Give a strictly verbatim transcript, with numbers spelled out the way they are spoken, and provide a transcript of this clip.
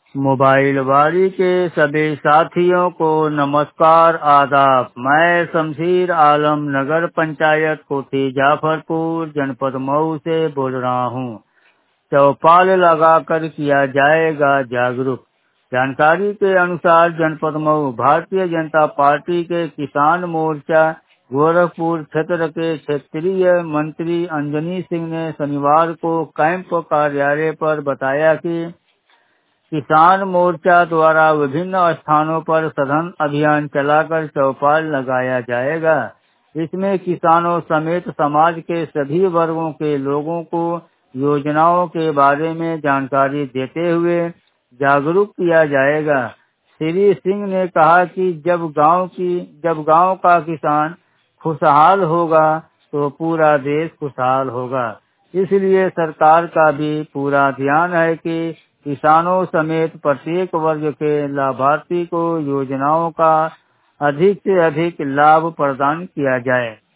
Mobile वारी के सभी साथियों को नमस्कार आदाब। मैं शमशीर आलम नगर पंचायत कोठी जाफरपुर जनपद मऊ से बोल रहा हूँ। चौपाल लगाकर किया जाएगा जागरूक। जानकारी के अनुसार जनपद मऊ भारतीय जनता पार्टी के किसान मोर्चा गोरखपुर क्षेत्र के क्षेत्रीय मंत्री अंजनी सिंह ने शनिवार को कैंप कार्यालय पर बताया कि किसान मोर्चा द्वारा विभिन्न स्थानों पर सघन अभियान चलाकर चौपाल लगाया जाएगा। इसमें किसानों समेत समाज के सभी वर्गों के लोगों को योजनाओं के बारे में जानकारी देते हुए जागरूक किया जाएगा। श्री सिंह ने कहा कि जब गांव की जब गांव का किसान खुशहाल होगा तो पूरा देश खुशहाल होगा। इसलिए सरकार का भी पूरा ध्यान है कि किसानों समेत प्रत्येक वर्ग के लाभार्थी को योजनाओं का अधिक से अधिक लाभ प्रदान किया जाए।